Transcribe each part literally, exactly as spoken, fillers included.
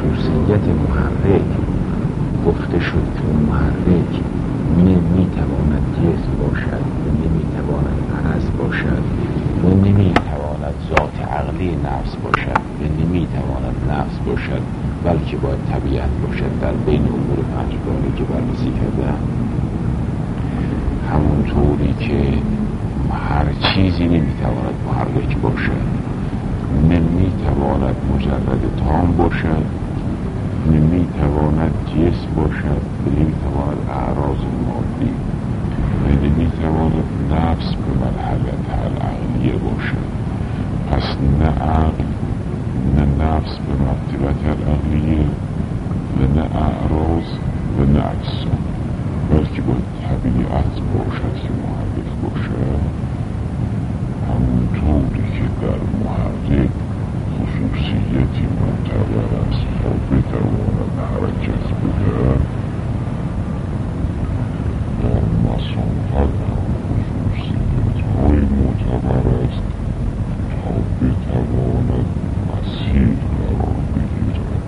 خصوصیت محرک گفته شد که محرک نمیتواند جسم باشد و نمیتواند عرض باشد و نمیتواند ذات عقلی نفس باشد و نمیتواند نفس باشد، بلکه باید طبیعت باشد در بین امور پنجگانه که بررسی کردم. همونطوری که هر چیزی نمیتواند محرک باشد، نمیتواند مجرد تام باشد، نمیتواند جسم باشد و نمیتواند اعراض مادی و نمیتواند نفس به مرحلت العقلیه باشد. پس نه عقل نه نفس به مرتبت العقلیه و نه اعراض و نه اجسام، بلکه باید طبیعت باشد که محرک باشد. همونطوری که در محرک خصوصیتی معتبر است تا بتواند حرکت بده، در مسافت خصوصیت های معتبر است تا بتواند مسیر قرار بگیرد.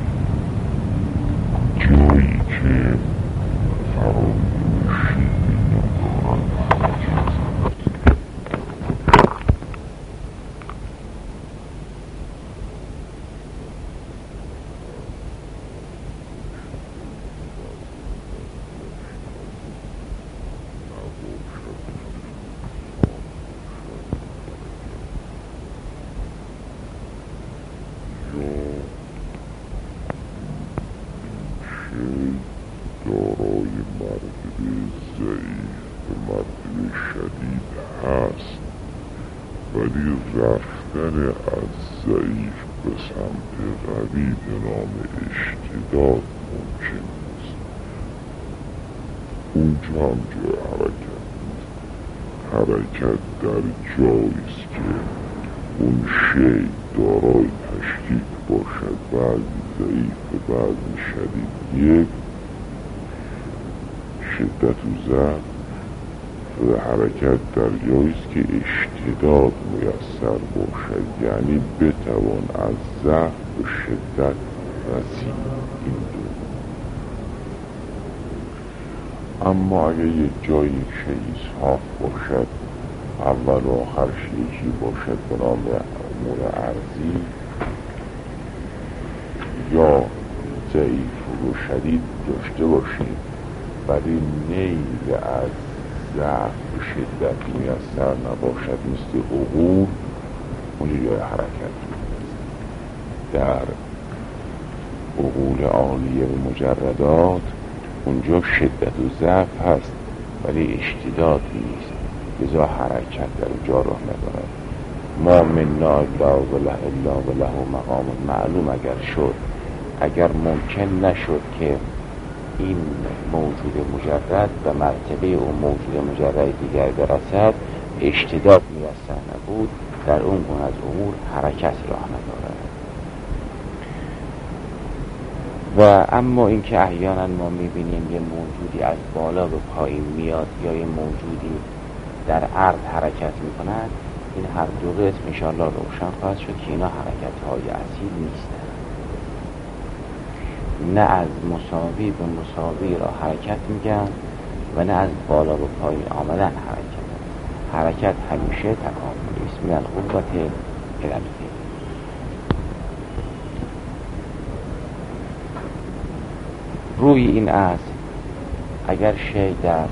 جایی که فراموشی ندارد حرکت دارای مرتبه ضعیف به مرتبه شدید هست، ولی رفتن از ضعیف به سمت قوی به نام اشتداد ممکن است. اونجا هم جای حرکت نیست. حرکت در جاییست که اون شی دارای تشکیک باشد، بعضی ضعیف و بعضی شدید. یک شدت و ضعف و حرکت در جاییست که اشتداد میسر باشد، یعنی بتوان از ضعف و شدت رسید. این دو. اما اگر یک جایی شیء صاف باشد، اول و آخر شیعی باشد به نام امور عرضی، یا ضعیف و شدید داشته باشیم ولی نیل از ضعف و شدت میسر نباشد، مثل عقول، اونجا جای حرکت در عقول عالیه و مجردات اونجا شدت و ضعف هست ولی اشتداد نیست، لذا حرکت در اونجا راه ندارد. ما منا الا و له الا و له مقام معلوم اگر شد، اگر ممکن نشد که این موجود مجرد به مرتبه اون موجود مجرد دیگر برسد، اشتداد میسر نبود، در اون گونه از امور حرکت راه ندارد. و اما اینکه احیانا ما میبینیم یه موجودی از بالا به پایین میاد یا یه موجودی در عرض حرکت میکند، این هر دو قسم انشاءالله روشن خواهد شد که اینا حرکت های اصیل نیستن. نه از مساوی به مساوی را حرکت میگن و نه از بالا به پایین آمدن حرکت. حرکت همیشه تکاملی است، من القوة الی الفعل. روی این است اگر شی در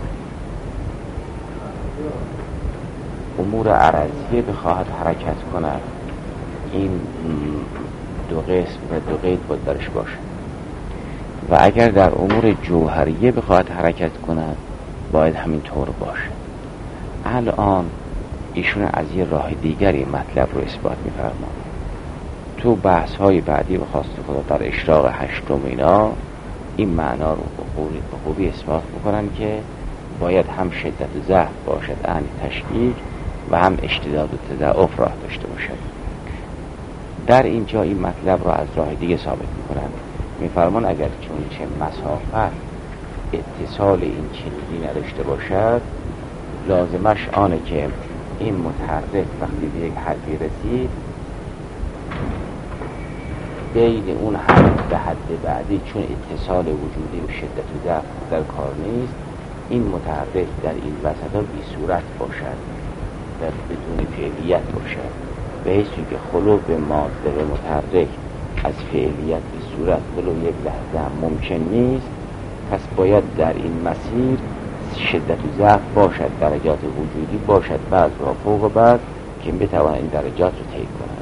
امور عرضیه بخواهد حرکت کند، این دو قسم و دو قید باید درش باشه، و اگر در امور جوهریه بخواهد حرکت کند باید همین طور باشه. الان ایشون از یه راه دیگری مطلب رو اثبات می‌فرماند. تو بحث های بعدی به خواست خدا در اشراق هشتم اینا این معنا رو به خوبی اثبات می‌کنن که باید هم شدت ضعف باشد یعنی تشکیک و هم اشتداد و تضاعف راه داشته باشد. در اینجا این مطلب رو از راه دیگه ثابت می‌کنن. می‌فرمان اگر چون چه مسافت اتصال این چنینی نداشته باشد، لازمش آنه که این متحرک وقتی به یک حدی رسید بین اون حد به حد بعدی چون اتصال وجودی و شدت و ضعف در کار نیست، این متحرک در این وسط ها بی صورت باشد و بدون فعلیت باشد، به حیثی که خلو به ماده و متحرک از فعلیت به صورت ولو یک لحظه هم ممکن نیست. پس باید در این مسیر شدت و ضعف باشد، درجات وجودی باشد بعض و فوق بعض که بتوان این درجات رو طی کنند.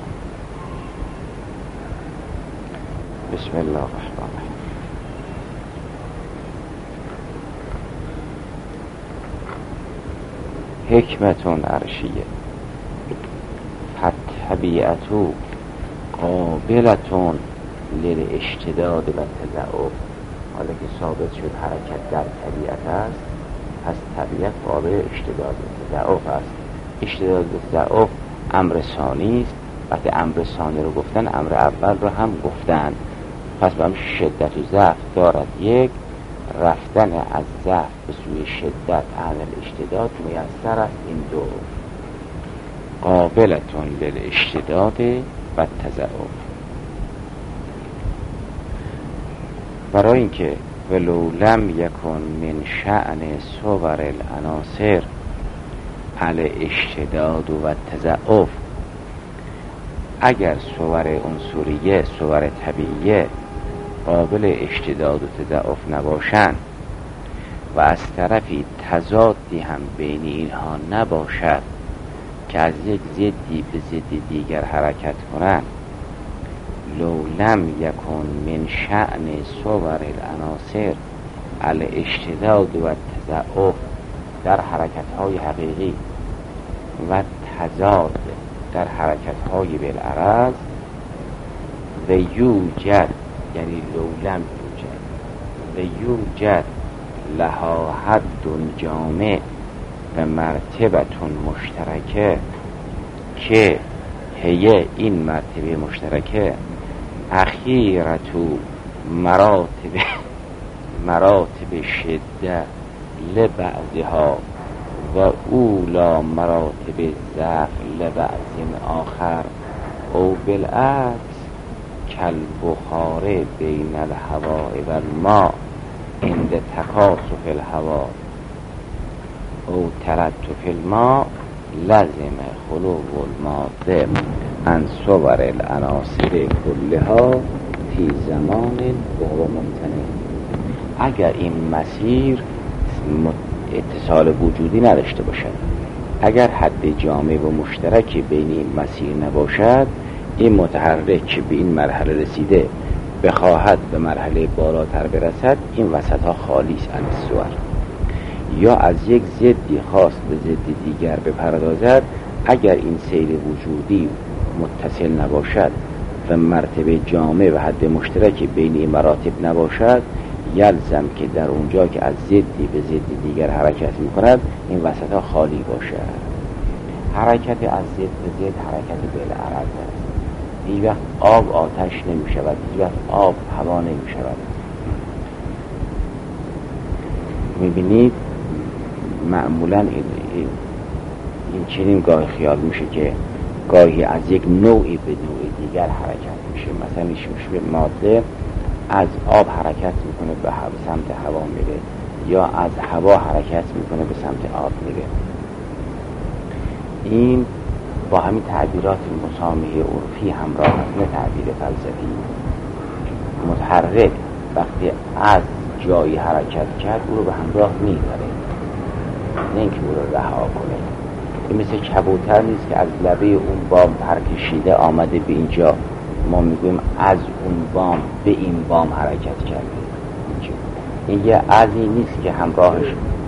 بسم الله الرحمن الرحیم. حکمتون عرشیه طبیعتو قابلتون للاشتداد و تضعف. حالا که ثابت شد حرکت در طبیعت است، پس طبیعت قابل اشتداد و تضعف است. اشتداد و تضعف امر ثانی است. وقتی امر ثانی رو گفتن، امر اول رو هم گفتن. پس به هم شدت و ضعف دارد. یک، رفتن از ضعف به سوی شدت عن الاشتداد میسر است. این دو قابلتون للاشتداد و تضعف. برای اینکه ولو لم یکن من شأن صور العناصر الاشتداد و تضعف، اگر صور عنصریه، صور طبیعیه قابل اشتداد و تضعف نباشند و از طرفی تضادی هم بین اینها نباشد که از یک ضدی به ضد دیگر حرکت کنند، لو لم یکن من شأن صور العناصر الاشتداد و تضعف در حرکت‌های حقیقی و تضاد در حرکت‌های بالعرض و یوجد، یعنی لو لم یوجد و یوجد لها حد جامع و مرتبتون مشترکه، که هیه این مرتبه مشترکه اخیرتو مراتب مراتب شده لبعضها و اولا مراتب ضعف لبعض آخر او بالعکس کالبخار بین الهواء و الماء عند تکاثف الهواء او تلطف الماء لازم خلو الماده عن صور العناصر کلها فی زمان وهو ممتنع. اگر این مسیر اتصال وجودی نداشته باشد، اگر حد جامع و مشترک بین این مسیر نباشد، این متحرک که به این مرحله رسیده بخواهد به مرحله بالاتر برسد، این وسط ها خالی است از صور، یا از یک ضدی خاص به ضد دیگر بپردازد. اگر این سیر وجودی متصل نباشد و مرتبه جامع و حد مشترک بین این مراتب نباشد، یلزم که در اونجا که از ضدی به ضد دیگر حرکت میکند، این وسط ها خالی باشد. حرکت از ضد به ضد حرکت بالعرض است. هیچ وقت آب آتش نمی شود، هیچ وقت آب هوا نمی شود. میبینید معمولا این, این, این چنین گاهی خیال میشه که گاهی از یک نوعی به نوع دیگر حرکت میشه. مثلا میشه به ماده از آب حرکت میکنه به سمت هوا میره، یا از هوا حرکت میکنه به سمت آب میره. این با همین تعبیرات مسامحه عرفی همراه است، نه تعبیر فلسفی. متحرک وقتی از جایی حرکت کرد، او رو به همراه میبره، نه اینکه او رو رها کنه. این مثل کبوتر نیست که از لبه اون بام پرکشیده آمده به اینجا، ما میگویم از اون بام به این بام حرکت کرده. این یه ازی نیست که همراهش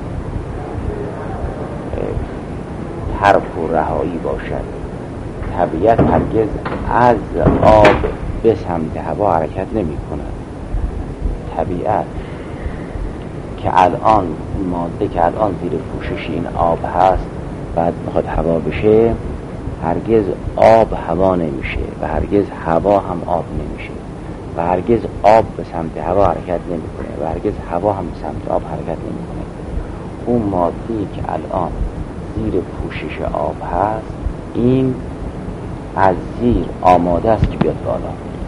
ترک و رهایی باشد. طبیعت هرگز از آب به سمت هوا حرکت نمی کند. طبیعت که الان ماده که الان زیر پوشش این آب هست، بعد میخواد هوا بشه، هرگز آب هوا نمیشه و هرگز هوا هم آب نمیشه و هرگز آب به سمت هوا حرکت نمیکنه و هرگز هوا هم به سمت آب حرکت نمیکنه. اون ماده‌ای که الان زیر پوشش آب هست، این از زیر آماده است که بیاد بالا.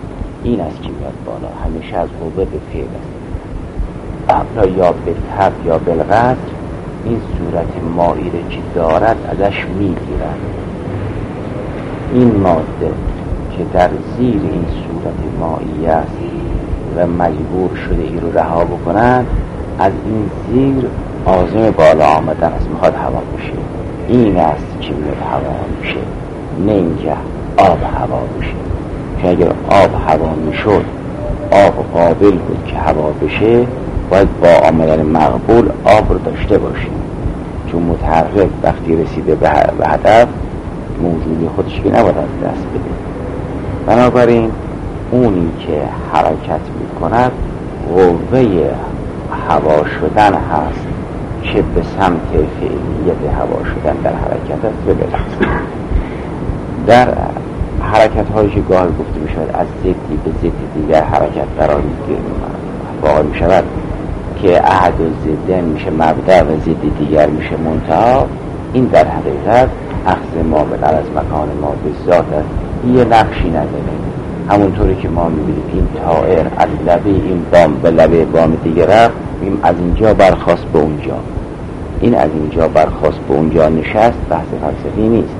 این است که میاد بالا، همیشه از قوه به فعل است. ابلا یا بالتب یا بالقدر، این صورت مایی را که دارد ازش میگیرد. این ماده که در زیر این صورت مایی است و مجبور شده این رو رها بکنند، از این زیر عازم بالا آمدن است، میخواد هوا بشه. این است که میاد هوا میشه، نه اینکه آب هوا بشه. که اگر آب هوا میشد، آب قابل بود که هوا بشه، باید با آمدن مقبول آب رو داشته باشیم، چون متحرک وقتی رسیده به هدف موجودی خودش که نباید از دست بده. بنابراین اونی که حرکت میکند قوه هوا شدن هست که به سمت فعلیت هوا شدن در حرکت است. ببینید در حرکت هایی که گاهی گفته می شود از ضدی به ضد دیگر حرکت قرار می واقع می شود که احد و ضدن میشه مبدأ و ضد دیگر میشه منتها، این در حقیقت اخذ ما به از مکان ما به ذات است. یه نقشی نداره. همونطوری که ما میبینیم این طائر از لبه این بام به لبه بام دیگر رفت، این از اینجا برخواست به اونجا، این از اینجا برخواست به اونجا نشست، بحث فلسفی نیست.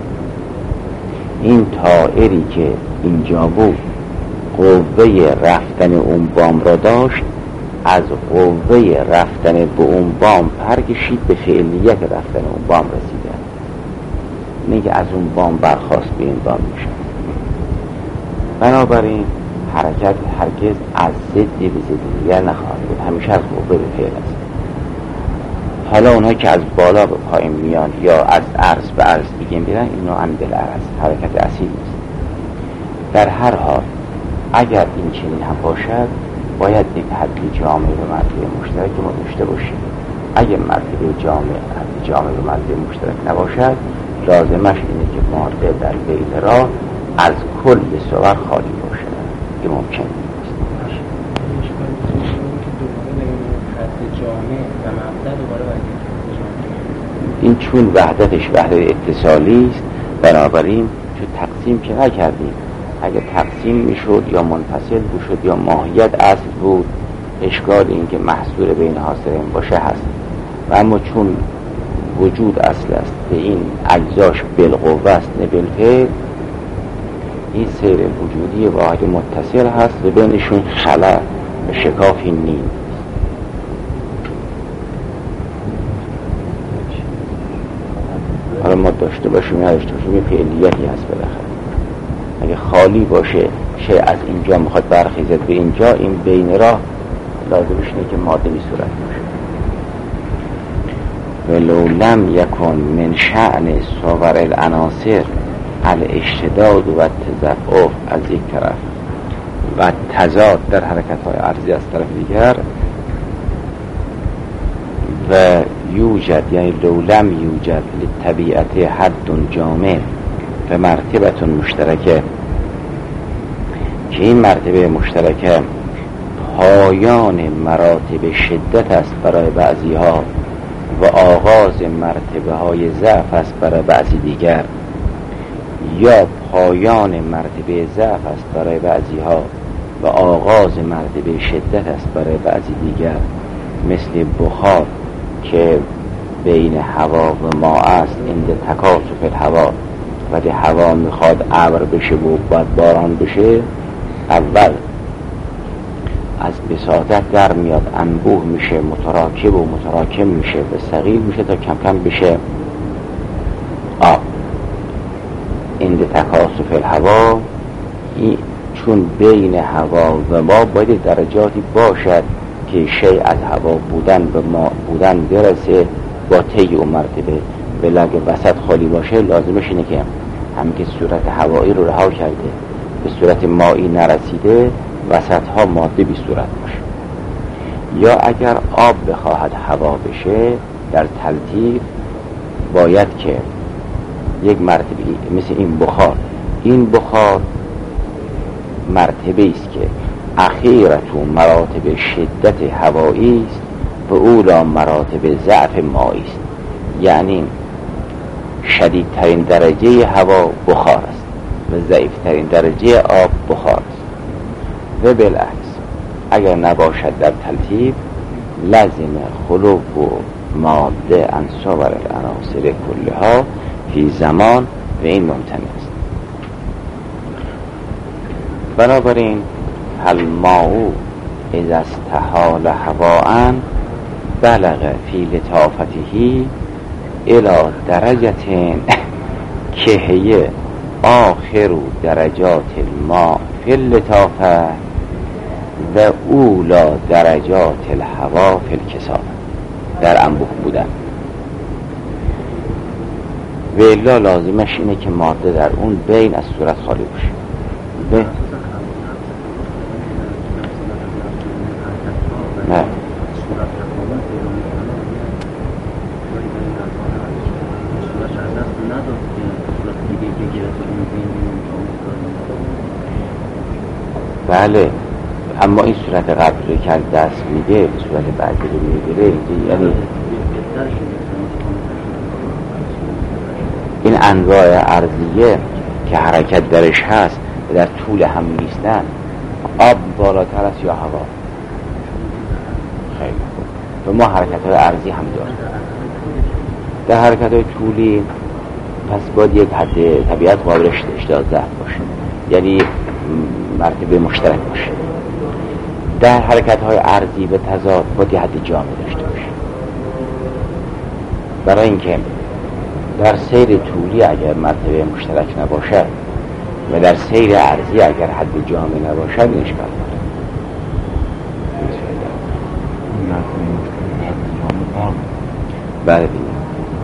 این طائری که اینجا بود قوه رفتن اون بام را داشت، از قوه رفتن به اون بام پرکشید به فعلیت رفتن اون بام رسیده، نه که از اون بام برخواست به این بام میشه. بنابراین حرکت هرگز از ضد به ضد دیگر نخواهد بود، همیشه از قوه به فعل است. حالا اونها که از بالا به پایین میان یا از عرض به عرض دیگه میرن، این نوعاً بالعرض حرکت اصیل نیست. در هر حال اگر این چنین هم باشد، باید یک حد جامع و مرتبه مشترک ما داشته باشیم. اگر مرتبه جامع حد جامع و مرتبه مشترک نباشد، لازمش اینه که ماده در بیت را از کل صور خالی باشد. این ممکن نیست. این چون وحدتش وحدت اتصالی است، بنابراین چون تقسیم که نکردیم، اگر تقسیم میشد یا منفصل بود یا ماهیت اصل بود، اشکال این که محصور بین حاصلین باشه هست. و اما چون وجود اصل است، به این اجزاش بالقوه است نه بالفعل، این سیر وجودی واحد متصل هست و بینشون خلا و شکافی نیست. حالا ما داشته باشیم یا داشته باشیم یه فعلیتی هست بالاخره. اگه خالی باشه شیء از اینجا میخواد برخیزد به اینجا، این بین راه لازمش اینه که ماده بی صورت باشه. ولو لم یکن من شأن صور العناصر الاشتداد و التضعف از یک طرف و تضاد در حرکت های عرضی از طرف دیگر، و یوجد یعنی لو لم یوجد لطبیعت حد جامع و مرتبه مشترکه، که این مرتبه مشترکه پایان مراتب شدت است برای بعضی ها و آغاز مرتبه های ضعف است برای بعضی دیگر، یا پایان مرتبه ضعف است برای بعضی ها و آغاز مرتبه شدت است برای بعضی دیگر، مثل بخار که بین هوا و ما است، این تکاسف الهوا، وقتی هوا میخواد ابر بشه و باید باران بشه، اول از بساطت در میاد، انبوه میشه، متراکب و متراکم میشه و صغیر میشه تا کم کم بشه آب. این تکاسف الهوا، این چون بین هوا و ما باید درجاتی باشد که شیء از هوا بودن و ما بودن برسه با طی و مرتبه، ولی اگه وسط خالی باشه لازمش اینه که همین که صورت هوایی رو رها کرده به صورت مایی نرسیده، وسط ها ماده بی صورت باشه. یا اگر آب بخواهد هوا بشه در تلطیف، باید که یک مرتبه مثل این بخار، این بخار مرتبه است که اخیرتون مراتب شدت هوایی است و اولا مراتب ضعف مایی است. یعنی شدیدترین درجه هوا بخار است و ضعیفترین درجه آب بخار است. و بالعکس اگر نباشد در ترتیب لازم خلو و ماده انصابر العناصر کلها فی زمان و این ممتنع است. بنابراین الماء اذا استحال هواء بلغ فی لطافته الى درجه که هی آخر درجات الماء فی اللطافه و اولا درجات الهوا فی الکثافه، در انبوه بودن. و الا لازمش اینه که ماده در اون بین از صورت خالی باشه. به نه بله، اما این صورت قبلی که دست میده به صورت بعدی رو میگیره، یعنی این انواع ارضیه که حرکت درش هست و در طول هم نیستن، آب بالاتر است یا هوا؟ خیلی خوب. و ما حرکت های ارضی هم داریم. در حرکت های طولی پس باید یک حد طبیعت قابل اشتعال ضعف باشه، یعنی مرتبه مشترک باشه. در حرکت های ارضی به تضاد باید یک حد جامع داشته باشه، برای اینکه در سیر طولی اگر مرتبه مشترک نباشد و در سیر ارضی اگر حد جامع نباشد این اشکال داره. بله دیگه.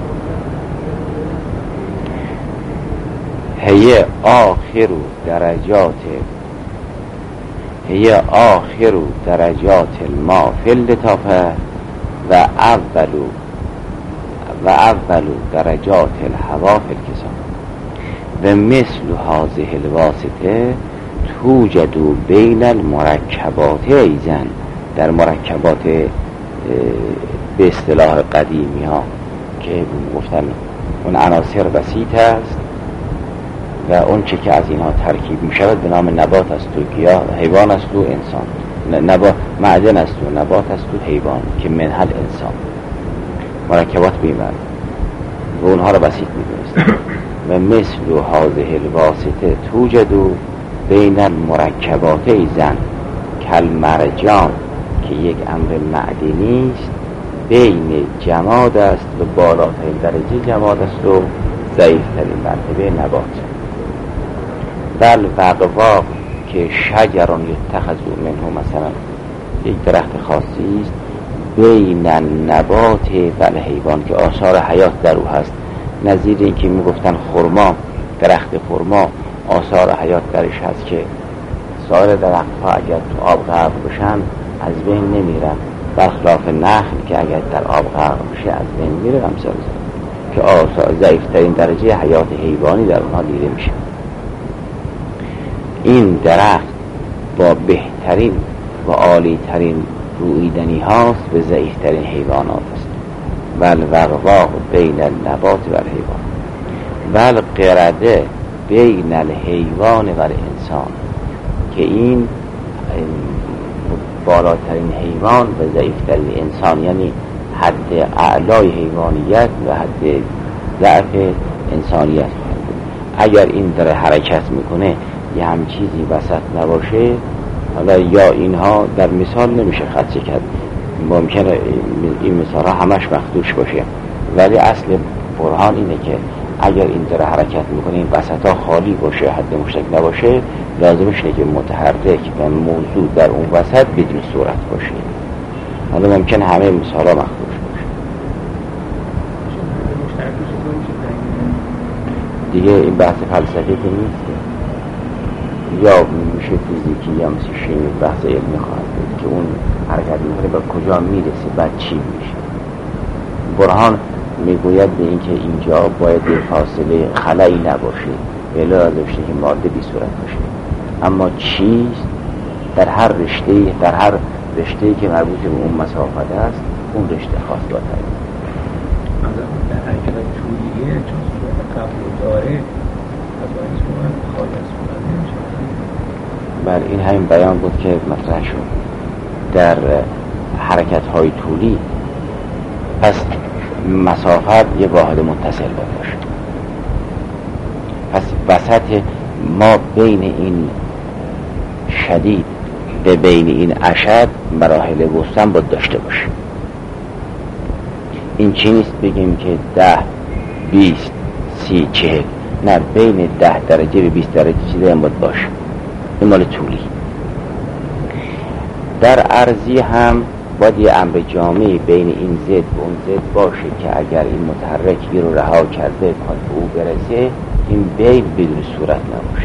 هی آخر درجات هی آخر درجات الماء فی اللطافه و اول و اول درجات الهوا فی الکثافه و مثل هذه الواسطه توجد بین المرکبات ایزن، در مرکبات به اصطلاح قدیمی ها که گفتن اون عناصر بسیط است و اون چه که از اینها ترکیب می شود به نام نبات است و گیاه، حیوان است و انسان، نبات معدن است و نبات است و حیوان که منها انسان، مرکبات بیمار و اونها را بسیط می دونست. و مثل هذه الواسطه توجد بین المرکبات ایزن کل مرجان که یک امر معدنی است، بین جماد است و بالاترین درجه جماد است و ضعیفترین مرتبه نبات. بل وقواق که شجران یتخذ منه، مثلا یک درخت خاصی است، بین نبات و حیوان که آثار حیات در او هست، نظیر این که میگفتن خرما، درخت خرما آثار حیات درش هست که سایر درختها اگر تو آب غرق بشن از بین نمیرن، برخلاف نخل که اگر در آب غرق بشه از بین میره، امثال که آثار ضعیفترین درجه حیات حیوانی در اونها دیده میشه. این درخت با بهترین و عالی ترین رویدنی هاست به ضعیفترین حیوانات است. ول وقواق بین النبات و الحیوان ول قرده بین الحیوان و الانسان که این بالاترین حیوان و ضعیفترین انسان، یعنی حد اعلای حیوانیت و حد ضعف انسانیت. اگر این داره حرکت میکنه یه هم چیزی وسط نباشه، حالا یا اینها در مثال نمیشه خدشه کرد، ممکنه این مثال ها همش مخدوش باشه، ولی اصل برهان اینه که اگر این داره حرکت میکنه این وسط ها خالی باشه، حد مشترک نباشه، لازمش اینه که متحرک و موضوع در اون وسط بدون صورت باشه. حالا ممکنه همه مثال ها مخدوش باشه دیگه. این بحث فلسفی که نیست، یا میشه فیزیکی یا مثل شیمی، بحث علمی خواهد بود که اون حرکت میکنه به کجا میرسه، بعد چی میشه. برهان میگوید به این که اینجا باید فاصله خلایی نباشه، ولی لازمشه که ماده بی صورت باشه، اما چیست در هر رشته در هر رشته‌ای که مربوط به اون مسافت است، اون رشته خاص باید تعیین. در حرکت طولیه چون صورت قبل داره از باید خواهد از خواهد نمیشه بله این همین بیان بود که مطرح شد در حرکت های طولی. پس مسافت یه واحد متصل باشه. پس وسط ما بین این شدید به بین این اشد مراحل وسطا باید داشته باشه. این چی نیست بگیم که ده بیست سی چهل، نه، بین ده درجه به بیست درجه چیزی هم باید باشه. این مال طولی. در عرضی هم باید یه امر جامعی بین این زد و اون زد باشه که اگر این متحرکی رو رها کرده کن به او برسه، این بین بدون صورت نباشه.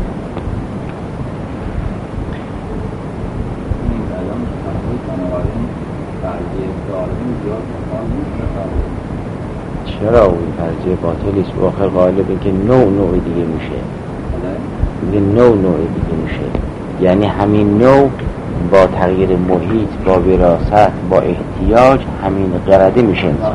چرا اون فرضیه باطلی است؟ آخر غالب این که نوع نوع دیگه میشه. میگه نوع نوع دیگه میشه، یعنی همین نوع با تغییر محیط، با وراثت، با احتیاج همین قرده میشه انسان.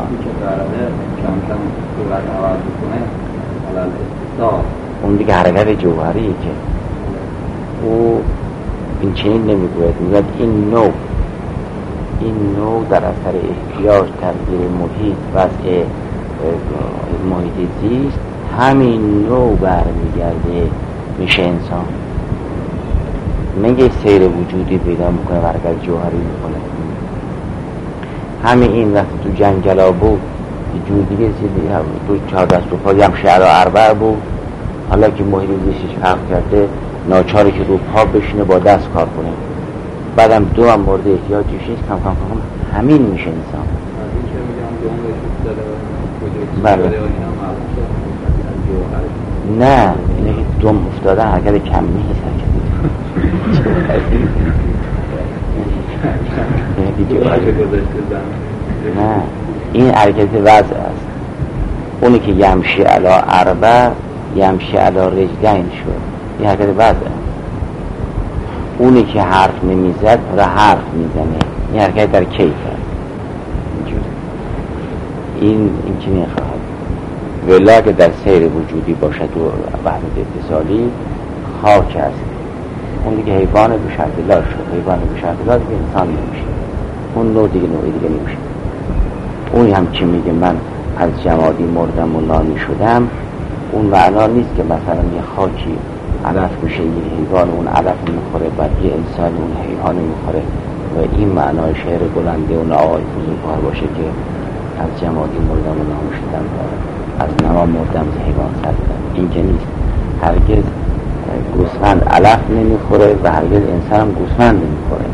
اون دیگه حرکت جوهریه که او این چنین نمیگوید. میگوید این نوع این نوع در اثر احتیاج، تغییر محیط، وضع محیط زیست، همین نوع برمیگرده میشه انسان. میگه سیر وجودی پیدا میکنه و حرکت جوهری میکنه. همین این وقتی تو جنگلا بود جور دیگه زیدی تو چهار دست رو پایی هم شعر و اربع بود. حالا که محیط زیستش فرق کرده، ناچاره که رو پا بشینه با دست کار کنه. بعدم دو هم مورد احتیاجش نیست، کم کم کم همین میشه انسان. بله. نه اینه که دوم افتادن حرکت کم نیست، نه این حرکت وضع است. اونی که یمشی علا اربع یمشی علا رجلین شد، این حرکت وضع است. اونی که حرف نمیزد را حرف میزنه، این حرکت در کیف است. این این که میخواهد ولا که در سیر وجودی باشد و وحدت اتصالی خاک است. اون دیگه حیوان به شرط لا شد، حیوان به شرط لا دیگه انسان نمیشه. اون نوع دیگه نوعی دیگه نمیشه. اون هم که میگه من از جمادی مردم و نانی شدم، اون معنا نیست که مثلا یه خاکی علف میشه یه حیوان اون علف میخوره، بعد یه انسان اون حیوان میخوره و این معنای شعر بلنده اون آقای فضولکار باشه که از جمادی مردم و نانی شدم، از نما مردم از حیوان سردم. این که نیست. هرگز گوسفند علف نمیخوره و هرگز انسان هم گوسفند نمیخوره،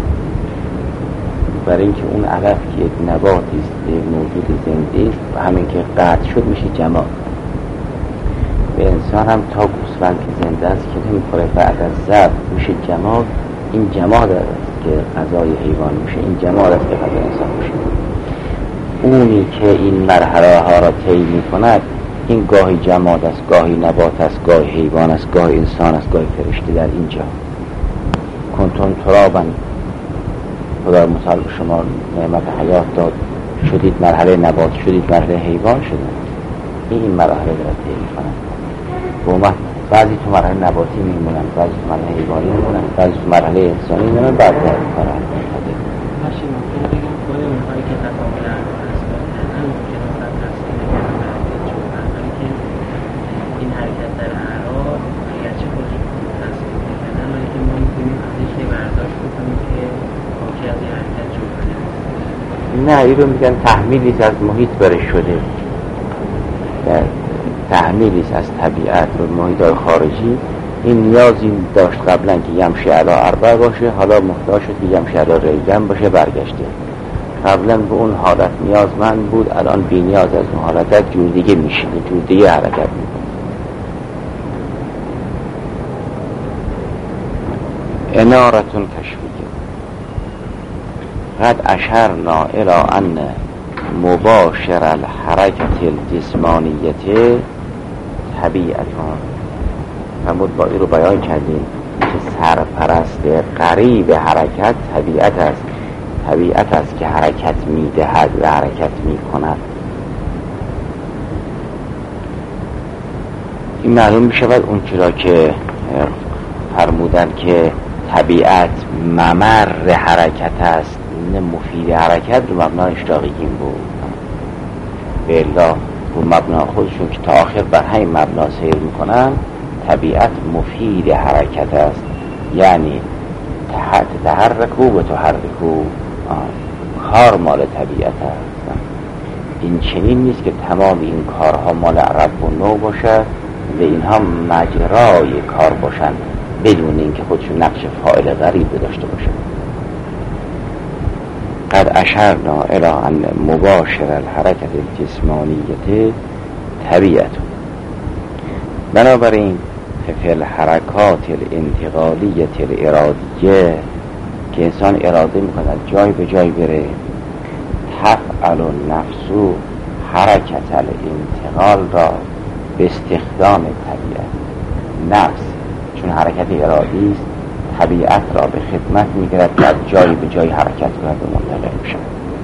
برای اینکه اون علف که یک نباتی است، یک موجود زنده است و همین که قطع شد میشه جماد. و انسان هم تا گوسفند که زنده است که نمیخوره، بعد از ذبح میشه جماد. این جماد است که غذای حیوان میشه، این جماد است که غذای انسان میشه. اونی که این مرحله ها را طی میکند، این گاهی جماد است، گاهی نبات است، گاهی حیوان است، گاهی انسان است، گاهی فرشته. در اینجا کنتون ترابن، خدا مثال به شما نعمت حیات داد، شدید مرحله نبات، شدید مرحله حیوان شدن. این مرحله را طی میکنند. و بعضی تو مرحله نباتی میمونن، بعضی تو مرحله حیوانی میمونن، بعضی تو مرحله انسانی میمونن، بعد در میکنن. نه این رو میگن تحمیلیست از محیط برش شده، تحمیلیست از طبیعت و محیط خارجی. این نیازی داشت قبلا که یمشی علا اربع باشه، حالا محتاج شد که یمشی علا رجلین باشه، برگشته. قبلا به اون حالت نیازمند بود، الان بی نیاز از اون حالت جور دیگه میشینه، جور دیگه حرکت میکنه. انارتون کشفیه قد اشرنا الى ان مباشر الحرکت الجسمانیت طبیعتان. فرمود با این رو بیان کردیم که سرپرست قریب حرکت طبیعت است. طبیعت است که حرکت میدهد و حرکت میکند. این معلوم میشود اون چرا که فرمودن که طبیعت ممر حرکت است نه مفید حرکت، رو مبنای اشتاقیگین بود. به الا رو مبنا خودشون که تا آخر بر همین مبنا سیر میکنن، طبیعت مفید حرکت است، یعنی تحت تحرکو و تحرکو، کار مال طبیعت است. این چنین نیست که تمام این کارها مال عرب و نو باشد و اینها مجرای کار باشند بدون اینکه خودشون نقش فاعل غریب داشته باشند. قد اشرنا الی ان مباشر الحرکت الجسمانیت طبیعت. بنابراین فی الحرکات الانتقالیت الارادیه که انسان اراده میکنه جای به جای بره، تفعل النفس حرکت الانتقال را به استخدام طبیعت. نفس چون حرکت ارادی است، طبیعت را به خدمت میگیرد که از جای به جای حرکت کند و منتقل میشود.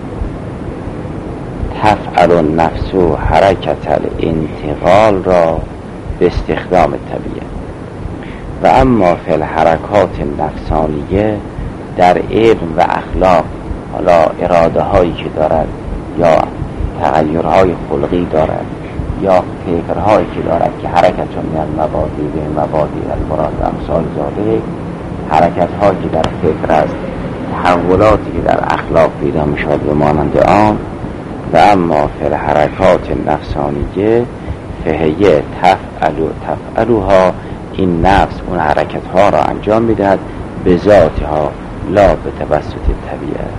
تفعل النفس حرکت الانتقال را به استخدام طبیعت. و اما فی الحرکات نفسانیه، در علم و اخلاق، حالا اراده هایی که دارد یا تغییرهای خلقی دارد یا فکرهایی که دارد که حرکت من المبادی به مبادی المراد و امثال ذالک، حرکت هایی که در فکر است، تحولاتی که در اخلاق پیدا می شود به مانند آن. و اما فی الحرکات نفسانیه فهیه تفعلو تفعلوها، این نفس اون حرکت ها را انجام می دهد به ذاتها لا به توسط طبیعت.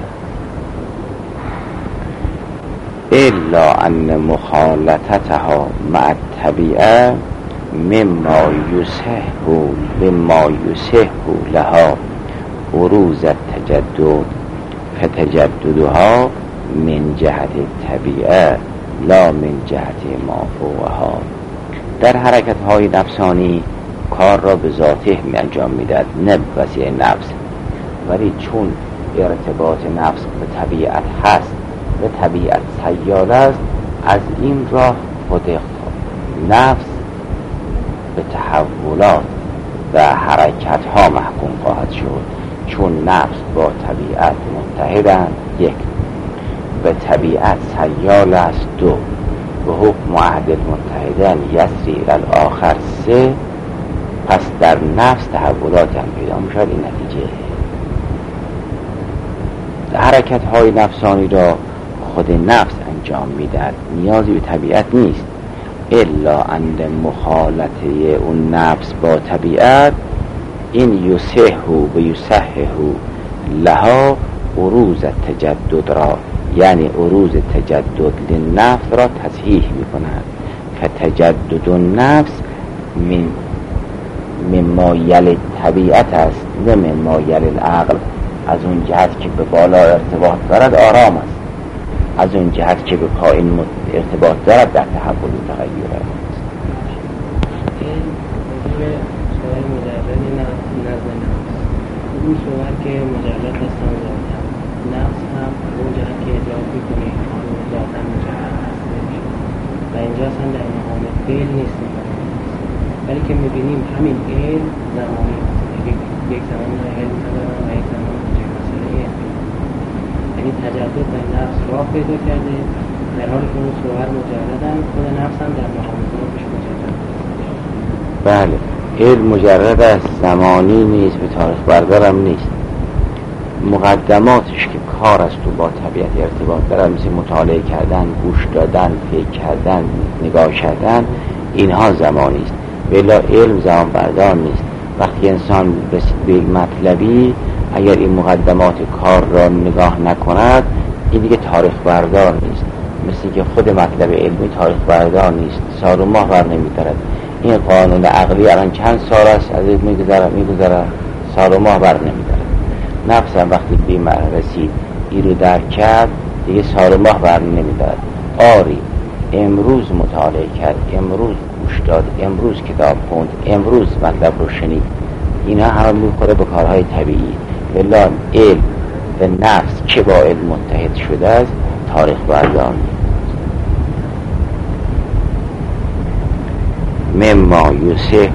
الا ان مخالطتها مع الطبیعه مما یصح مما یصح لها بروز التجدد، فتجددها من جهت طبیعه لا من جهت ما فوقها. در حرکت های نفسانی کار را به ذاته می انجام میدهد نه وسیله نفس، ولی چون ارتباط نفس به طبیعت هست و طبیعت سیال است، از این راه خود نفس به تحولات و حرکت ها محکوم خواهد شد. چون نفس با طبیعت متحدند، یک، به طبیعت سیال است، دو، به حکم عهد المتحدن یسری الاخر، سه، پس در نفس تحولات هم پیدا می شود. این نتیجه حرکت های نفسانی را خود نفس انجام می دهد، نیازی به طبیعت نیست. الا ان مخالطه اون نفس با طبیعت این یصحو و یصححو لها عروض تجدد را، یعنی عروض تجدد لنفس را تصحیح می کند. فتجدد النفس من مما یل طبیعت است نه مما یل العقل. از اون جهت که به بالا ارتباط دارد آرام است، از اون جهت که به پایین ارتباط دارد در تحول و تغییر است. سوال مجرد نظم نفس، این سوال که مجرد هستن ذاتن، نفس هم اون جهت که ادراک میکنه آن ذاتن مجرد هست و اینجا اصلا در مقام فعل نیست، ولی که میبینیم همین علم زمانی یک زمان علم ندارن و یک زمان مجرد مسئله علم، یعنی تجدد به نفس راه پیدا کرده در حالی که اون صور مجردن، خود نفس هم در مقام ذاتش مجرد. بله، علم مجرد از زمانی نیست، به تاریخ بردارم نیست. مقدماتش که کار است و با طبیعت ارتباط دارد، مثل مطالعه کردن، گوش دادن، فکر کردن، نگاه کردن، اینها زمانی است. بلا علم زمان بردار نیست. وقتی انسان رسید به مطلبی، اگر این مقدمات کار را نگاه نکند، این دیگه تاریخ بردار نیست. مثل که خود مطلب علمی تاریخ بردار نیست، سال و ماه بر نمی‌دارد. این قانون عقلی الان چند سال است از این میگذره میگذره سال و ماه بر نمی‌دارد. نفس هم وقتی به این رسید این رو درک کرد، دیگه سال و ماه بر نمی‌دارد. آری امروز مطالعه کرد، امروز گوش داد، امروز کتاب خوند، امروز مطلب رو شنید، اینا همه میخوره به کارهای طبیعی. بلا علم و نفس که با علم متحد شده است، تاریخ بردار نیست. مما یصح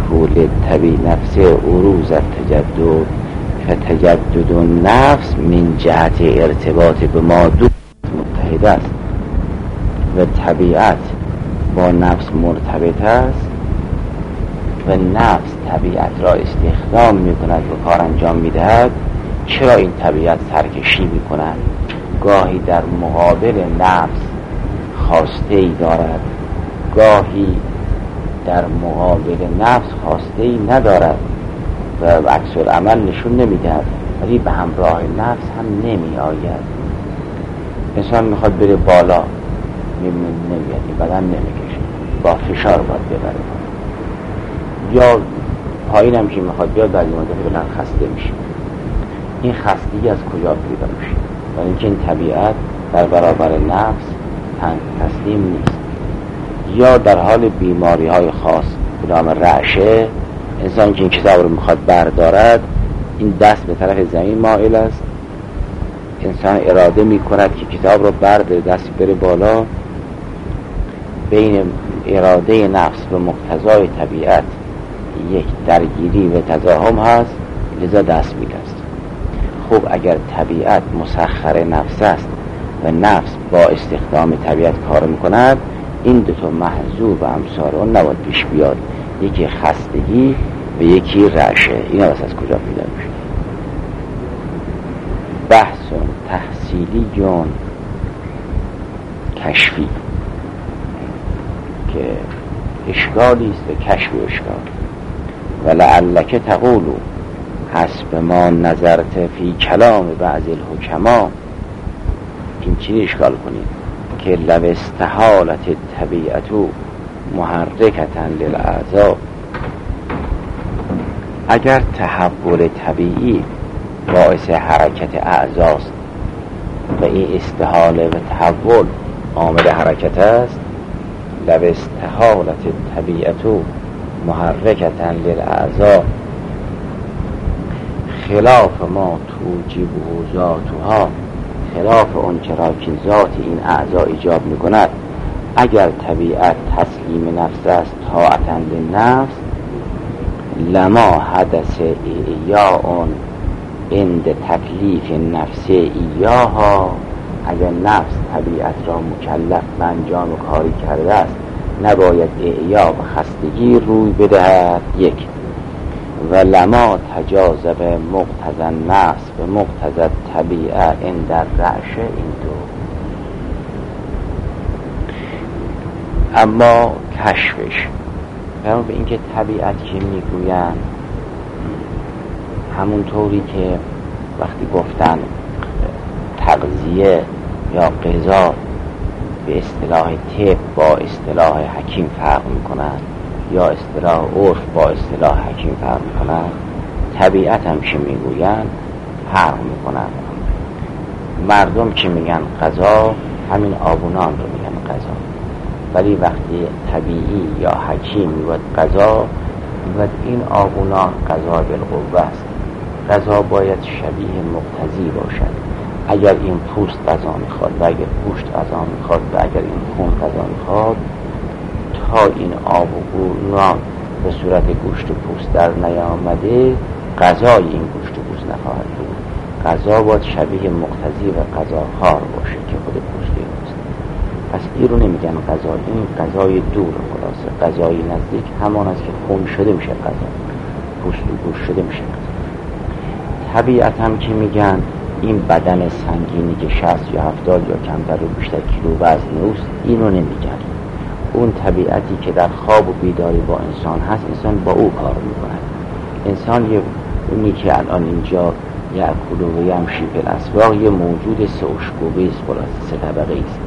طول طبی نفس عروض التجدد فتجدد النفس من جهت ارتباط به ما دو متحد است و طبیعت با نفس مرتبط است و نفس طبیعت را استخدام می کند و کار انجام می دهد. چرا این طبیعت سرکشی می کند؟ گاهی در مقابل نفس خواسته ای دارد، گاهی در مقابل نفس خواسته ای ندارد و عکس العمل نشون نمی دهد، ولی به همراه نفس هم نمی آید. انسان می خواد بره بالا، نمیاد، این بدن نمی کشه، با فشار باید ببره. یا پایین هم که می خواد بیاد بعد مدت بلند خسته میشه. این خستگی از کجا پیدا میشه؟ و اینکه این طبیعت در برابر نفس تسلیم نیست. یا در حال بیماری های خاص به نام رعشه، انسان که این کتاب رو میخواد بردارد، این دست به طرف زمین مائل است، انسان اراده میکند که کتاب رو برده، دست بره بالا، بین اراده نفس و مقتضای طبیعت یک درگیری و تضاهم هست، لذا دست می‌دست. خب اگر طبیعت مسخر نفس است و نفس با استخدام طبیعت کار میکند، این دو تا محذور و امثال اون نباید پیش بیاد، یکی خستگی و یکی رعشه. اینا بس از کجا پیدا میشه؟ بحث تحصیلی جون کشفی که اشکالی است و کشف و اشکال. ولعلک تقولو حسب ما نظرت فی کلام بعض الحکما، این چی اشکال کنید که لو استحالت طبیعت محرکتا للاعضاء، اگر تحول طبیعی باعث حرکت اعضاست و این استحاله و تحول عامل حرکت است، لو استحالت طبیعت محرکتا للاعضاء خلاف ما توجبه ذاتها، خلاف اون چرا که ذات این اعضا ایجاب میکند. اگر طبیعت تسلیم نفس است طاعتا للنفس، لما حدث ایاء عند تکلیف نفس ایاها، اگر نفس طبیعت را مکلف به انجام کاری کرده است، نباید اعیا و خستگی روی بدهد. یک و لما تجاذب مقتضی النفس و مقتضی طبیعه عند الرعشه، این دو. اما کشفش برای به اینکه طبیعت که میگویند همون طوری که وقتی گفتن تغذیه یا غذا به اصطلاح طب با اصطلاح حکیم فرق میکنند یا اصطلاح عرف با اصطلاح حکیم فرق میکنند، طبیعت هم که میگویند فرق میکنند. مردم که میگن غذا همین آبونان رو میگن غذا، ولی وقتی طبیعی یا حکیم میگوید غذا، میگوید این آبونان غذا بالقوه است. غذا باید شبیه مقتضی باشد. اگر این پوست غذا میخواد و اگر گوشت غذا میخواد و اگر این خون غذا میخواد، تا این آب و گونان به صورت گوشت و پوست در نیامده، غذای این گوشت و پوست نخواهد بود. غذا باید شبیه مقتضی و غذاخوار باشه که خود پوست اینست. پس این رو نمیگن غذا، این غذای دور خلاصه. غذای نزدیک همان است که خون شده میشه غذا، پوست و گوشت شده میشه غذا. طبیعت هم که میگن این بدن سنگینی که شصت یا هفتاد یا کمتر و بیشتر کیلو وزن اوست، اینو نمیگن. اون طبیعتی که در خواب و بیداری با انسان هست، انسان با او کار میکنه. انسان یه اونی که الان اینجا یأکل و یمشی فی الاسواق یه موجود سه اشکوبه است، خلاصه سه طبقه است.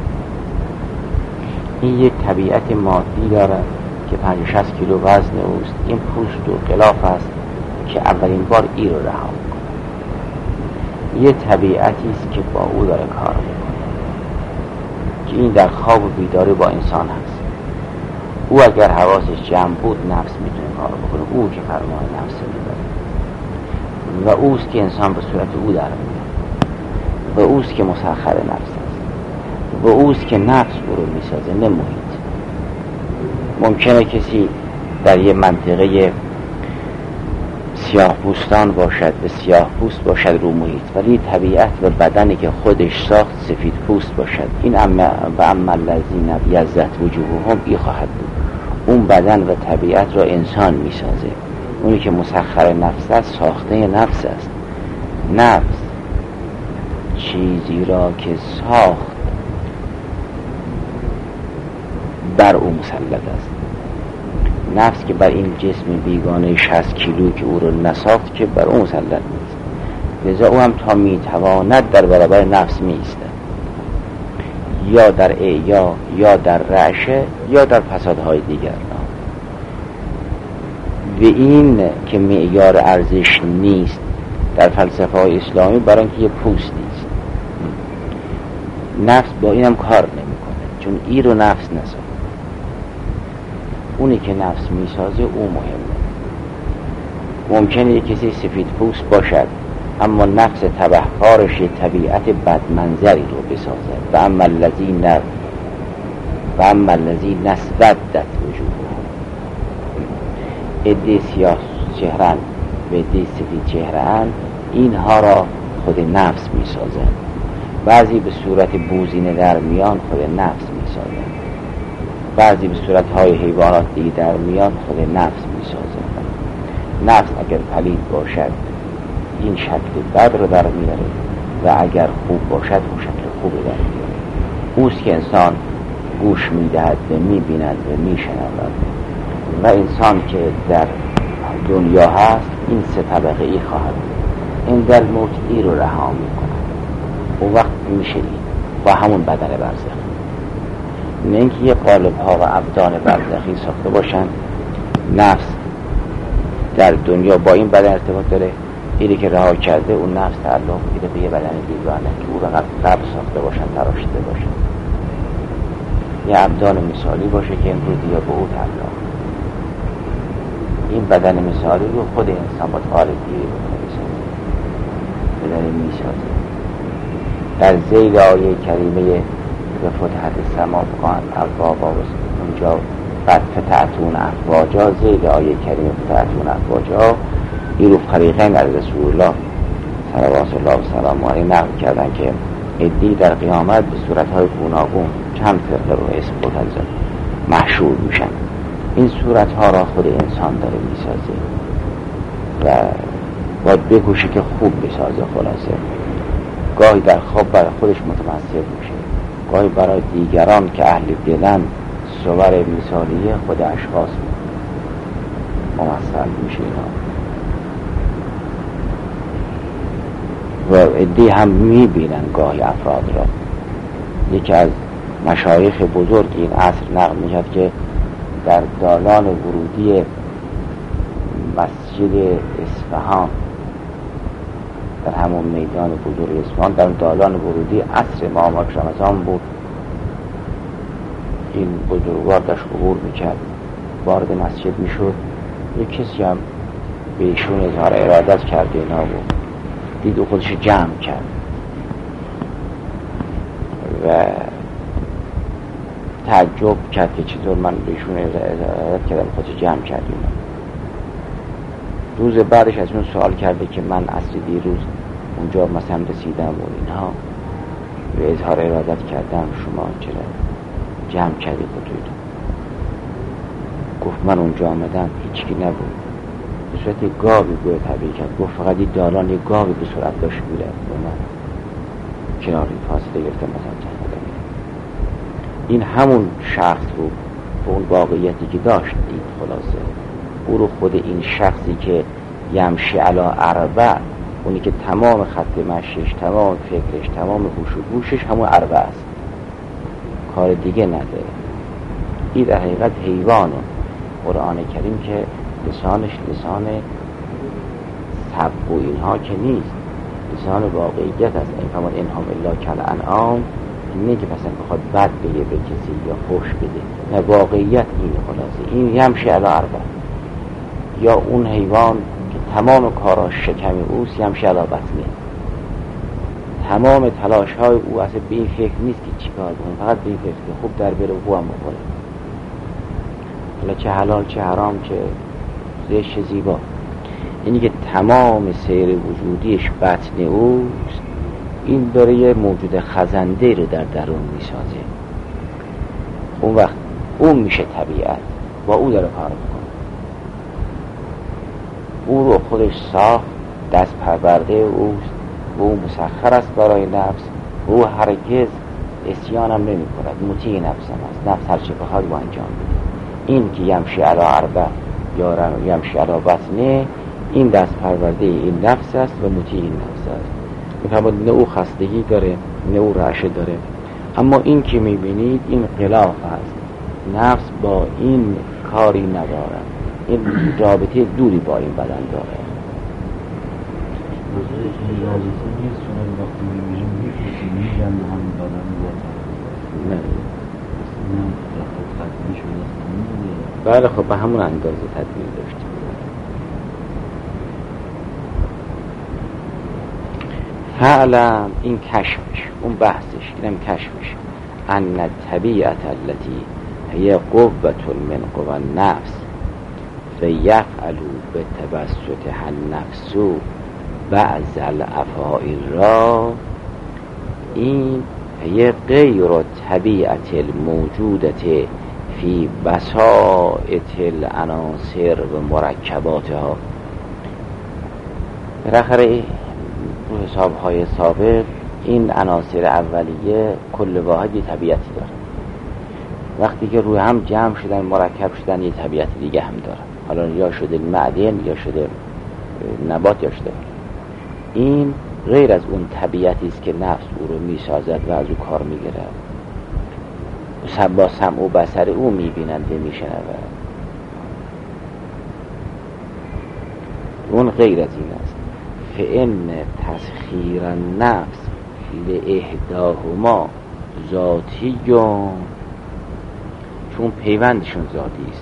این یک طبیعت مادی دارد که پنجاه شصت کیلو وزن اوست. این پوست و غلاف است که اولین بار ای رو رها میکنه. یه طبیعتی است که با او داره کار میکنه که این در خواب و بیداری با انسان هست. او اگر حواسش جمع بود نفس میتونه کار بکنه، او که فرمان نفس میبره و اوست که انسان به صورت او در میاد و اوست که مسخر نفس است و اوست که نفس او رو میسازه، نه محیط. ممکنه کسی در یه منطقه سیاه پوستان باشد و سیاه پوست باشد رو محیط، ولی طبیعت و بدنی که خودش ساخت سفید پوست باشد. این اما و اما الذین ابیضت وجوههم ای خواهد بود. اون بدن و طبیعت را انسان می سازه. اونی که مسخر نفس است ساخته نفس است. نفس چیزی را که ساخت بر او مسلط است. نفس که بر این جسم بیگانه شصت کیلو که او را نساخت که بر او مسلط نیست، لذا او هم تا میتواند در برابر نفس میایستد، یا در اعیا یا در رعشه یا در فسادهای دیگر. و این که معیار ارزش نیست در فلسفه های اسلامی، برای اینکه یه پوستی است. نفس با اینم کار نمیکنه، چون ای رو نفس نساخت. اونی که نفس میسازه او مهمه. ممکنه یک کسی سفید پوست باشد اما نفس تبهکارش طبیعت بدمنظری رو بسازد. و اما الذین و اما الذین اسودت وجوههم، عده سیاه چهرن و عده سفید چهرن، اینها را خود نفس میسازد. بعضی به صورت بوزینه در میان خود نفس میسازد، بعضی به صورت های حیوانات دیگه در میان خود نفس میسازد. نفس اگر پلید باشد این شکل بد رو در میاره و اگر خوب باشد اون شکل خوب رو در میاره. اوست که انسان گوش میدهد و میبیند و میشنود و انسان که در دنیا هست این سه طبقه ای خواهد بود. این در موت ای رو رها میکنه، اون وقت میشه این با همون بدن برزخی. نه اینکه یه قالب ها و ابدان برزخی ساخته باشن. نفس در دنیا با این بدن ارتباط داره، اینی که رها کرده اون نفس تعلق میده به یه بدن بیگانه که او رو قبل ساخته باشن، تراشته باشن. یه ابدان مثالی باشه که امروز دیگه به او تعلق. این بدن مثالی رو خود انسان با قالبی میسازه، بدن میسازه. در ذیل آیه کریمه به فتحت السما بقان ابوابا، اونجا بعد فتحتون افواجا، ذیل آیه کریمه فتحتون افواجا، این رو فریقین از رسول الله صلوات الله و سلام علیه نقل کردن که عده‌ای در قیامت به صورتهای گوناگون چند فرقه رو اسم بودن محشور میشن. این صورتها را خود انسان داره میسازه و باید بکوشه که خوب بسازه. خلاصه گاهی در خواب برای خودش متمثل میشه، گاهی برای دیگران که اهل دلن صور مثالیه خود اشخاص ممثل میشه اینا. و عده‌ای هم میبینن گاهی افراد را. یکی از مشایخ بزرگ این عصر نقل میشد که در دالان ورودی مسجد اصفهان، در همون میدان بزرگ اصفهان، در دالان ورودی عصر ماه رمضان بود، این بزرگوار داشت عبور میکرد، وارد مسجد میشد. یک کسی هم به ایشون اظهار ارادت کرد اینا بود، دید و خودش جمع کرد و تعجب کرد که چطور من به ایشون ارادت کردم، خودش جمع کرد اینا. روز بعدش از اون سوال کرده که من اصلی دیروز اونجا مثلا رسیدم و اینها و اظهار ارادت کردم، شما چرا جمع کردی خودتون؟ گفت من اونجا آمدم هیچکی نبود، به صورت گاوی گوه طبیعی کرد. گفت فقط این دالان یه گاوی به صورت داشت میره و من کناری فاصله گرفتم مثلا چند قدم. این همون شخص رو به اون واقعیتی که داشت دید. خلاصه او رو خود این شخصی که یمشی علا اربع، اونی که تمام خط مشیش، تمام فکرش، تمام هوش و گوشش همون اربع است، کار دیگه نداره. این در حقیقت حیوانه. قرآن کریم که لسانش لسان سب و اینها که نیست، لسان واقعیت است. این فرمان انهم الا کالانعام، اینه که مثلا بخواد بد بگه به کسی یا خوش بده، نه، واقعیت اینه. خلاصه این یمشی علی اربع، یا اون حیوان که تمام کاراش شکم اوست، یمشی علی بطنه، تمام تلاش های او اصلا به این فکر نیست که چی کار بکنه، فقط به این فکر که خوب در بره و خوب هم بکنه. حالا چه حلال چه حرام چه زشت چه زیبا، اینی که تمام سیر وجودیش بطن اوست، این داره یه موجود خزنده رو در درون میسازه. اون وقت اون میشه طبیعت، با او داره کار میکنه، او رو خودش ساخت، دست پرورده اوست، او مسخر است برای نفس، او هرگز اسیان هم نمی کند، مطیع نفس هم است، نفس هر چه بخواد با انجام میده. این که یمشی علی اربع یا یمشی علی بطنه، این دست پرورده این نفس است و مطیع این نفس است. میفهمید نه او خستگی داره نه او رعشه داره. اما این که میبینید این خلاف است، نفس با این کاری نداره، این رابطه دوری با این بدن داره. نه بله خب به همون اندازه تدبیر داشته. فعلا این کشفش، اون بحثش، اینم کشفش، ان الطبیعت التي هي قوة من قوى النفس فیفعل بتبسطها النفس بعض الافعال را، این هي غیر طبیعت الموجودت فی بساط العناصر و مرکباتها. بالاخره رو حسابهای سابق این عناصر اولیه کل واحدی طبیعتی داره، وقتی که روی هم جمع شدن مرکب شدن یه طبیعت دیگه هم داره، حالا یا شده معدن یا شده نبات یا شده. این غیر از اون طبیعتی است که نفس او رو میسازد و از او کار میگیره، با سمع و بصر او میبینند و میشنود. اون غیر از این است. فإن تسخیر النفس لإحداهما ذاتی، چون پیوندشون ذاتی است.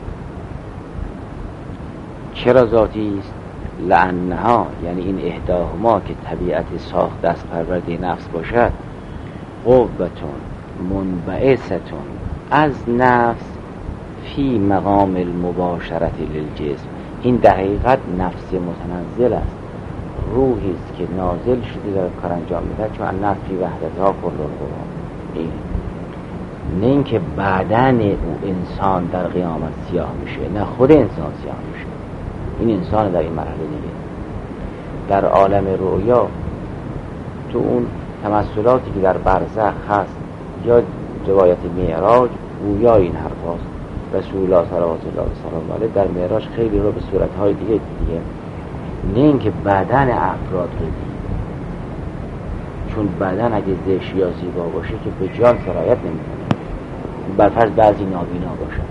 چرا ذاتی است؟ لأنها، یعنی این احداهما که طبیعت ساخت دست پرورده نفس باشد، قوتون منبعثتون از نفس فی مقام المباشرت للجسم. این در حقیقت نفس متنزل است، روحی است که نازل شده در کار انجام میده، چون النفس فی وحدتها کل القوا. این نه اینکه بدن او انسان در قیامت سیاه میشه، نه خود انسان سیاه میشه. این انسان در این مرحله دیگه در عالم رؤیا، تو اون تمثلاتی که در برزخ هست یا روایت معراج گویا این حرف هست. رسول الله صلوات الله و سلام در معراج خیلی رو به صورتهای دیگه دیگه نه اینکه بدن افراد رو دید، چون بدن اگه زشت یا زیبا باشه که به جان سرایت نمیکنه، برفرض بعضی نابینا باشن،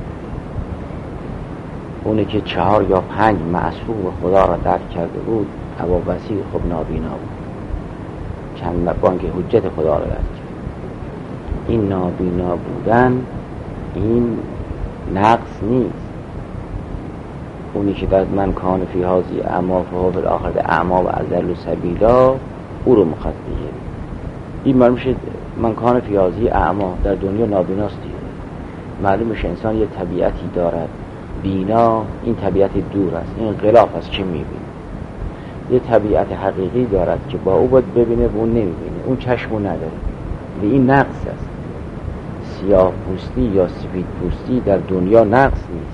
اونه که چهار یا پنج معصوم خدا را درک کرده بود، ابوبصیر خب نابینا بود، چند بانک حجت خدا را درک کرد. این نابینا بودن این نقص نیست. اونی که در من کان فی هذی اعما فهو فی الاخرة اعما و اضل سبیلا، او رو مخاطب بگیریم. این معلوم شد من کان فی هذی اعما، در دنیا نابیناست دیگه. معلوم میشه انسان یه طبیعتی دارد بینا، این طبیعت دور است، این غلاف است که میبینه. یه طبیعت حقیقی دارد که با او باید ببینه و اون نمیبینه، اون چشمو نداره و این نقص است. سیاه پوستی یا سفید پوستی در دنیا نقص نیست.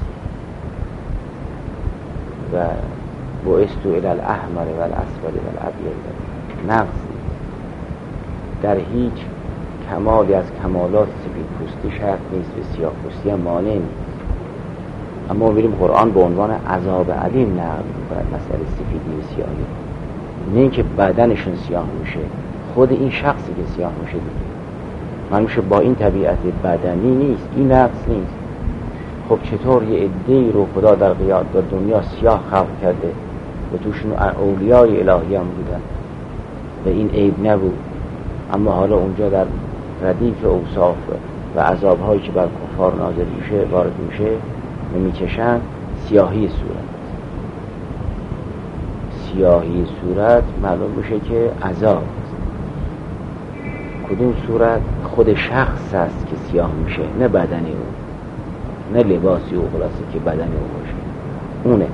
و بعثت الی الاحمر و الاسود و الابیض، نقص نیست. در هیچ کمالی از کمالات سفید پوستی شرط نیست و سیاه پوستی هم مانع نیست. اما می‌بینیم قرآن به عنوان عذاب علیم نقل می‌کند مسئله سفیدی و سیاهی، نه اینکه بدنشون سیاه میشه، خود این شخصی که سیاه میشه دیگه من میشه با این طبیعت بدنی نیست، این نقص نیست. خب چطور یه عده‌ای رو خدا در قیامت در دنیا سیاه خلق کرده و توشون اولیای الهی هم بودن و این عیب نبود، اما حالا اونجا در ردیف اوصاف و عذاب‌هایی که بر کفار نازل میشه وارد میشه و میکشن، سیاهی صورت سیاهی صورت معلوم میشه که عذاب است. کدوم صورت؟ خود شخص است که سیاه میشه، نه بدنی اون. نه لباسی و خلاصه که بدن او باشه. اونه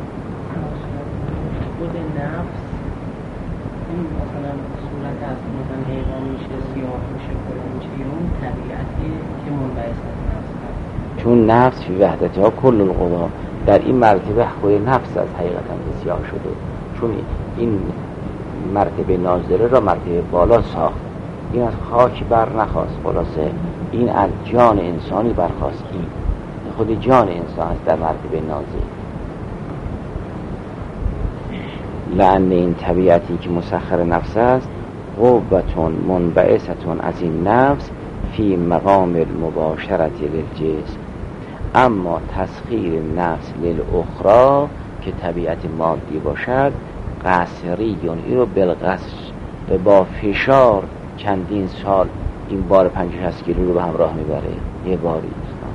خود نفس این مثلا صورت از مثلا حیوان میشه، سیاه میشه، فلان میشه، اون طبیعتی که منبعث از نفس هست. چون نفس فی وحدتها کل القوا، در این مرتبه خود نفس از حقیقتا بسیار شده، چون این مرتبه نازله را مرتبه بالا ساخت. این از خاک بر نخواست، خلاصه این از جان انسانی برخواست. این خود جان انسان است در مرتبه نازل. لأن این طبیعتی که مسخر نفس است قوتون منبعثتون از این نفس فی مقام المباشرت للجسم، اما تسخیر نفس للأخرى که طبیعت مادی باشد قصریون، این رو بالقصر با فشار چندین سال این بار پنجاه شصت کیلو رو به همراه میبره یه باری.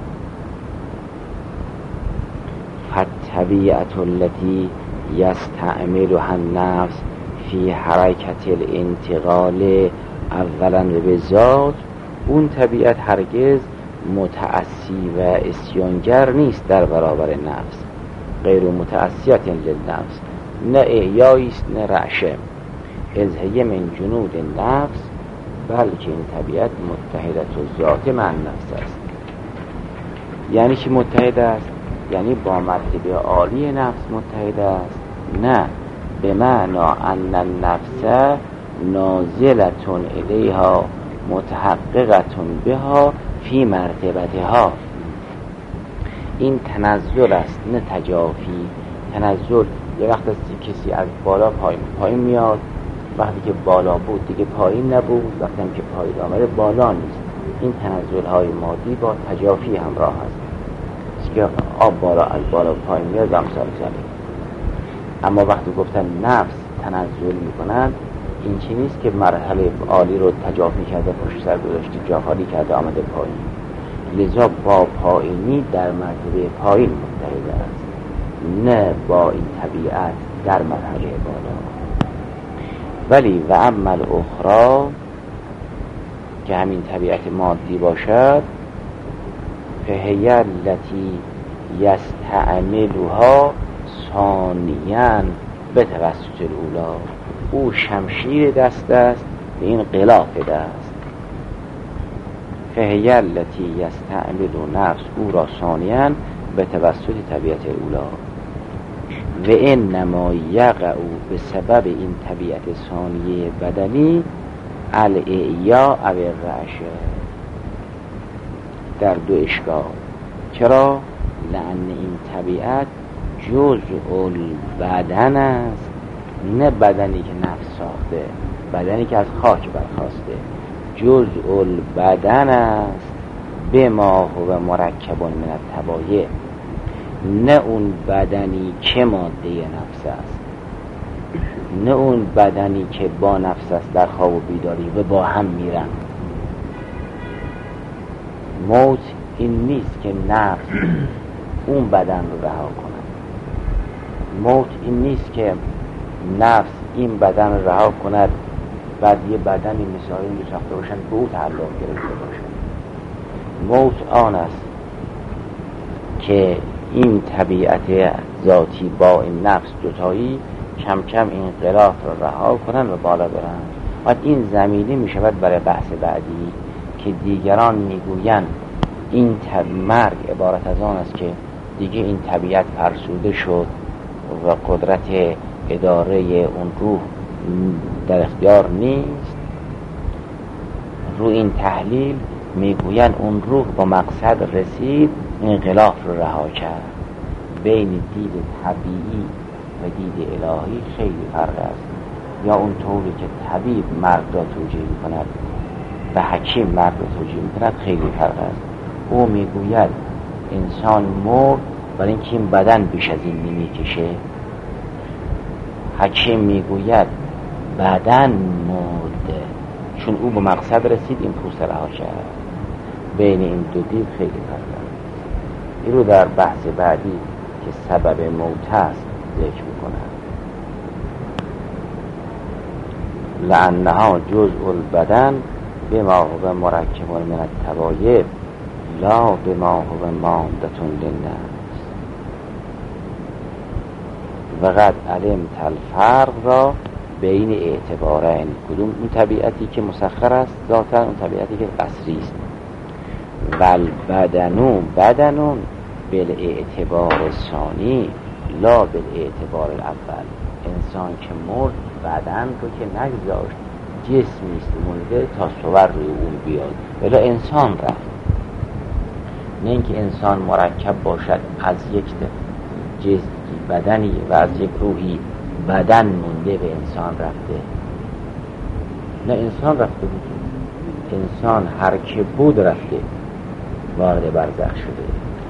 فالطبیعت التي یستعملها النفس فی حرکت الانتقال اولا به ذات، اون طبیعت هرگز متعصی و اسیانگر نیست در برابر نفس، غیر متعصیت للنفس، نه احیاییست نه رعشه، از هی من جنود نفس، بلکه این طبیعت متحدت و ذات مع نفس است. یعنی چی متحد است؟ یعنی با مرتبه عالی نفس متحد است؟ نه، به معنا ان النفس نازلتون الیها متحققتون بها فی مرتبتها. این تنزل است نه تجافی. تنزل یه وقت است کسی از بالا پایین پایین میاد، وقتی که بالا بود دیگه پایین نبود، وقتی هم که پایین آمده بالا نیست. این تنزل های مادی با تجافی همراه است که آب بالا از بالا پایین میاد و امثال زمین. اما وقتی گفتن نفس تنزل میکنن، این چی نیست که مرحله عالی رو تجافی کرده، پشت سر گذاشته، جا خالی کرده، آمده پایین. لذا با پایینی در مرتبه پایین متحد است، نه با این طبیعت در مرحله بالا. ولی و عمل اخرى که همین طبیعت مادی باشد، فهی التی یستعملها ثانیاً به توسط الاولی، او شمشیر دست است به این غلاف دست. فهی التی یستعمل نفس او را ثانیاً به توسط طبیعت اولی و انما یقع به سبب این طبیعت ثانیه بدنی الاعیا او الرعشه، در دو اشکال. چرا؟ لأن این طبیعت جزء البدن است، نه بدنی که نفس ساخته، بدنی که از خاک برخاسته. جزء البدن است بما هو مرکب من الطبایع، نه اون بدنی که ماده نفس است، نه اون بدنی که با نفس است در خواب و بیداری و با هم میرن. موت این نیست که نفس اون بدن رو رها کنه. موت این نیست که نفس این بدن رو رها کند بعد یه بدنی مثالی رو ساخته باشن به او تعلق گرفته باشن. موت آن است که این طبیعت ذاتی با این نفس دوتایی کم کم این غلاف رو رها کنن و بالا برن. و این زمینه می شود برای بحث بعدی که دیگران میگویند این مرگ عبارت از آن است که دیگه این طبیعت فرسوده شد و قدرت اداره اون روح در اختیار نیست. رو این تحلیل میگویند اون روح با مقصد رسید، این غلاف رو رها کرد. بین دید طبیعی و دید الهی خیلی فرق است. یا اون طوری که طبیب مرگ را توجیه میکند و حکیم مرگ را توجیه میکند خیلی فرق است. او میگوید انسان مرد برای اینکه این بدن بیش از این نمیکشه. حکیم میگوید بدن مرده چون او به مقصد رسید این پوست رها کرد. بین این دو دید خیلی فرق است. این رو در بحث بعدی که سبب موت است ذکر میکنند. لأنها جزء البدن بما هو مرکب من الطبایع لا بما هو مادة للنفس و قد علمت الفرق را بین اعتبارین. کدوم؟ اون طبیعتی که مسخر است ذاتاً، اون طبیعتی که قصری است. والبدن بدن بالاعتبار ثانی لا بالاعتبار الاول. انسان که مرد بدن رو که نگذاشت، جسمی است مونده تا صور روی اون بیاد، ولی انسان رفت. نه اینکه انسان مرکب باشد از یک جسم بدنی و از یک روحی بدن مونده به انسان رفته. نه، انسان رفته بود، انسان هر که بود رفته، وارد برزخ شده.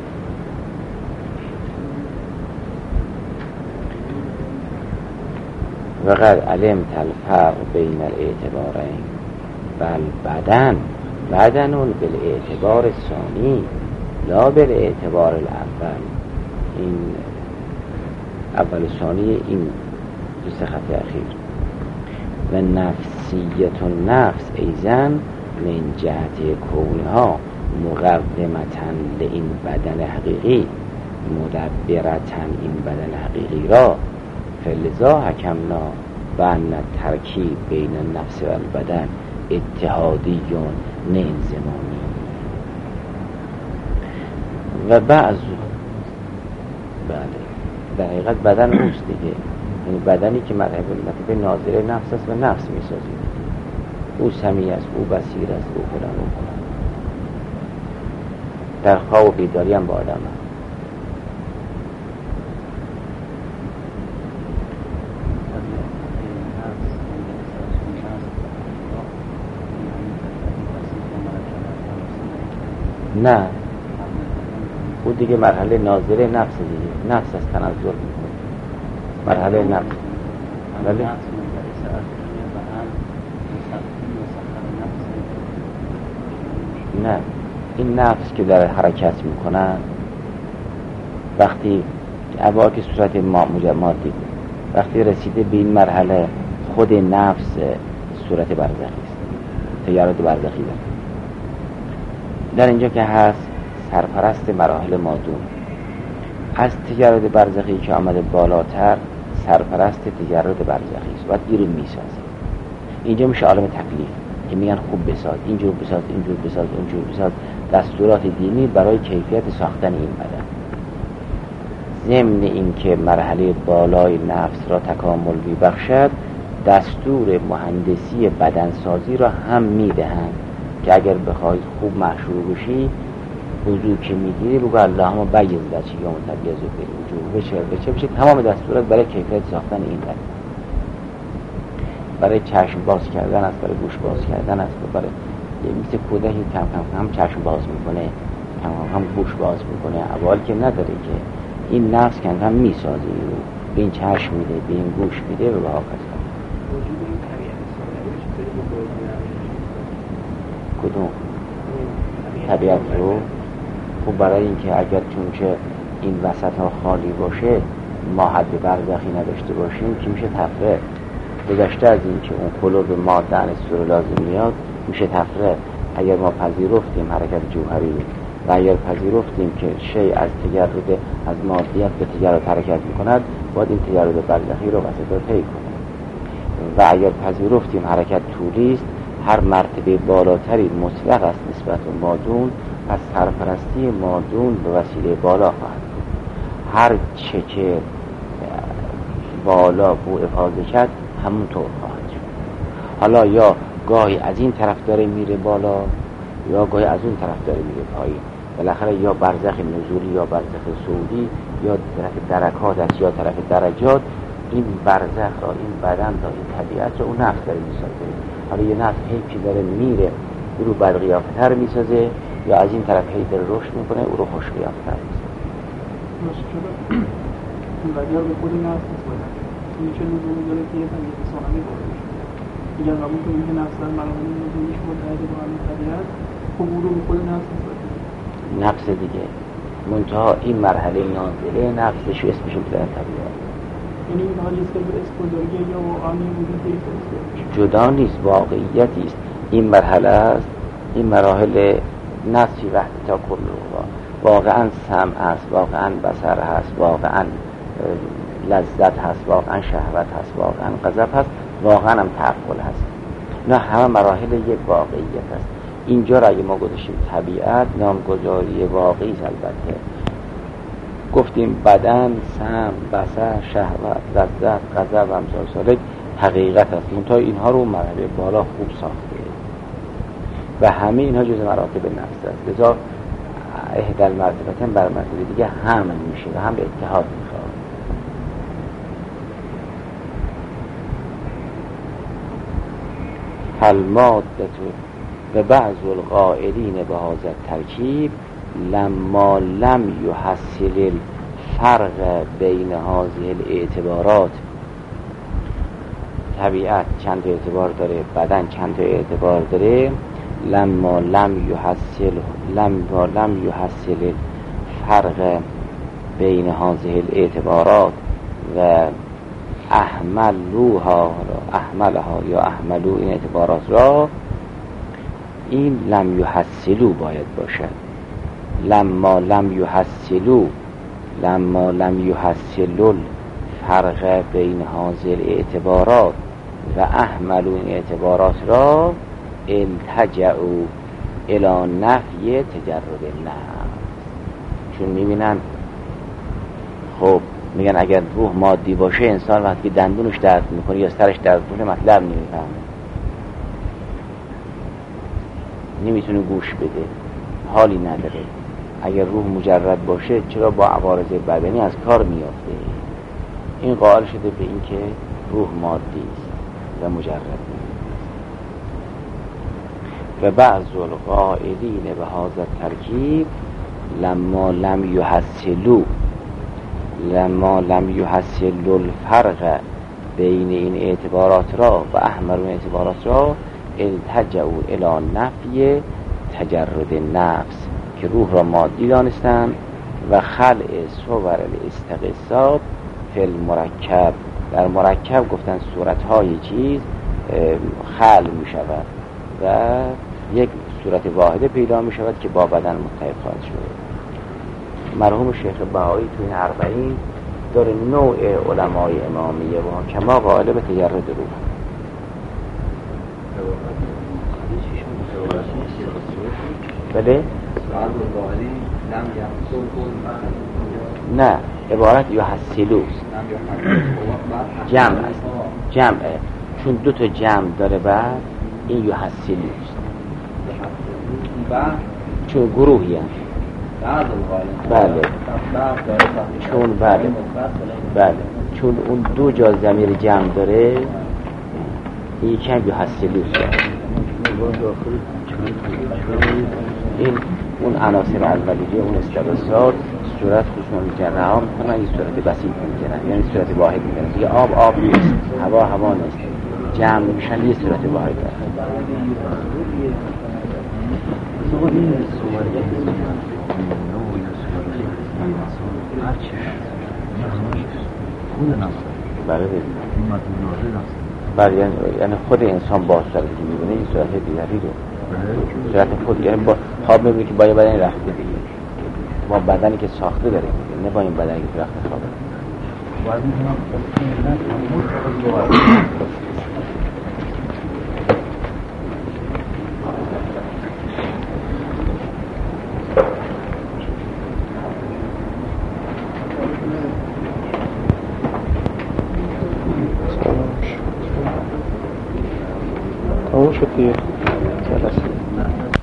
و قد علمت الفرق بین الاعتبارین بل بدن بدن بالاعتبار الثانی لا بالاعتبار الاول. این اول و ثانی این دو سه خط اخیر. و نفسیت النفس ایزن من جهت کونها مقدمتن لین بدن حقیقی مدبرتن این بدن حقیقی را، فلذا حکمنا و ان ترکیب بین النفس و البدن اتحادی نه انضمامی. و بعض بله در حقیقت بدن اوست دیگه، یعنی بدنی که مرتبه ناظره نفس است و نفس میسازید. او سمیع است، او بصیر است، او فلان او فلان. در خواب و بیداری هم با آدم هست. نه، او دیگه مرحله ناظره نفس دیگه، نفس از تنزل میکنه، مرحله نفس. ولی نه، این نفس که در حرکت میکنن وقتی اول که صورت مادی بود، وقتی رسیده به این مرحله خود نفس صورت برزخی است، تجرد برزخی داره. در اینجا که هست سرپرست مراحل مادون، از تجرد برزخی که آمده بالاتر سرپرست تجرد برزخی است، باید این رو میسازه. اینجا میشه عالم تکلیف که میگن خوب بساز، اینجور بساز، اینجور بساز، اینجور بساز، دستورات دینی برای کیفیت ساختن این بدن. ضمن این که مرحله بالای نفس را تکامل میبخشد، دستور مهندسی بدنسازی را هم میدهند که اگر بخواید خوب محشور بشی، وضو که میگیری بگو اللهم بیض وجهی یوم تبیض الوجوه، بچه بچه بچه تمام دستورات برای کیفیت ساختن این بدن، برای چشم باز کردن است، برای گوش باز کردن است، برای مثل کودکی کم کم هم چشم باز میکنه، کم کم هم گوش باز میکنه. اول که نداره که این نفس کم کم میسازه، به این چشم میده، به این گوش میده و به هاکذا. کدوم طبیعت رو؟ خب برای اینکه اگر چونچه این وسط ها خالی باشه، ما حد برزخی نداشته باشیم که میشه تفره. گذشته از این که اون قلوب ماده انستور لازم میاد، میشه تفره. اگر ما پذیرفتیم حرکت جوهری و اگر پذیرفتیم که شی از تجرد از مادیت به تجرد حرکت میکند، باید این تجرد برزخی رو وسط رو طی کنیم. و اگر پذیرفتیم حرکت طولی است، هر مرتبه بالاتری مطلق است نسبت به مادون، پس سرپرستی مادون به وسیله بالا خواهد بود. هر چه که بالا بو افاظه کرد همونطور خواهد شد. حالا یا گاهی از این طرف داره میره بالا، یا گاهی از اون طرف داره میره پایین. بالاخره یا برزخ نزولی یا برزخ صعودی، یا طرف درکات است یا طرف درجات. این برزخ را، این بدن را، این طبیعت را اون نفس داره میسازه. حالا یه نفس هی که داره میره او رو بدقیافتر میسازه، یا از این طرف هی داره رشد میکنه او رو خوشقیافتر میسازه. این بدیار به خود نفس نسبت این چه نزولی داره که یه طبیعت ثانوی داره میشه. اگر قبول کنیم که نفس در مراحل نزولیش متحد با همین طبیعت، خب او رو به خود نفس نسبت نفس دیگه منتها این مرحله نازله نفسش و اسمش در طبیعت، یعنی این حال یه سر به اسم بزرگی یا واقعی وجود دیگه جدا نیست، واقعیتی است. این مرحله است، این مراحل نفس فی وحدت تا کل واقعا سمع هست، واقعا بصر هست، واقعا لذت هست، واقعا شهوت هست، واقعا غضب هست، واقعا هم تعقل هست. نه همه مراحل یک واقعیت هست. اینجا را اگه ما گذاشتیم طبیعت، نامگذاری واقعی است. البته گفتیم بدن، سمع، بصر، شهوت، لذت، غضب و امثال سالک حقیقت هست. منتها اینها رو مرحله بالا خوب ساخته و همه اینها جز مراتب نفس است. لذا احدى المرتبتين بر مرتبه دیگه هم میشه و هم اتحاد میخواد. فالمادة و بعض القائلین به هذا الترکیب لما لم يحصل الفرق بین هذه الاعتبارات. طبیعت چند تا اعتبار داره، بدن چند تا اعتبار داره. لما لم يحصل لما لم يحصل الفرق بین هذه الاعتبارات و احملوها احملها یا احملو این اعتبارات را، این لم یحصلو باید باشد. لما لم یحصلو لما لم یحصلو الفرق بین هذه الاعتبارات و احملو این اعتبارات را التجعوا الی نفی تجرد النفس. چون میبینن خب میگن اگر روح مادی باشه انسان وقتی دندونش درد میکنه یا سرش درد میکنه مطلب نمیفهمه، نمیتونه گوش بده، حالی نداره. اگر روح مجرد باشه چرا با عوارض بدنی از کار میافته؟ این قائل شده به این که روح مادی است و مجرد نیست. و بعض القائلین به هذا الترکیب لما لم یحصلوا لما لم یحصلوا الفرق بین این اعتبارات را و احملوا اعتبارات را التجعوا الی نفی تجرد نفس، که روح را مادی دانستند و خلع صور الاستقصاد فی المرکب. در مرکب گفتن صورتهای چیز خلع می شود و یک صورت واحده پیدا می شود که با بدن متحد خواهد شد. مرحوم شیخ بهایی تو این اربعین داره نوع علمای امامیه و کما قائل به تجرد روح. بله؟ نه، عبارت یحصلوست، جمع است، جمعه، چون دو تا جمع داره بعد این یحصلوست، چون گروهی هم بله چون بله بله چون اون دو جا ضمیر جمع داره این یکم یحصلوست. این اون عناصر اولیه اون استقصاد صورت خصوصا میکنه ها میکنن این صورت بسیط میکنن، یعنی صورت واحد میکنن. یه آب آب نیست، هوا هوا نیست، جمع میشن یه صورت واحد داره. بله بله یعنی خود انسان با صورتی که میبینه این صورت دیگری رو صورت خود، یعنی با خواب میبینه که با یه بدنی رخته دیگه، با بدنی که ساخته داره میبینه، نه با این بدنی که رخته خوابه. تمام شد دیگه.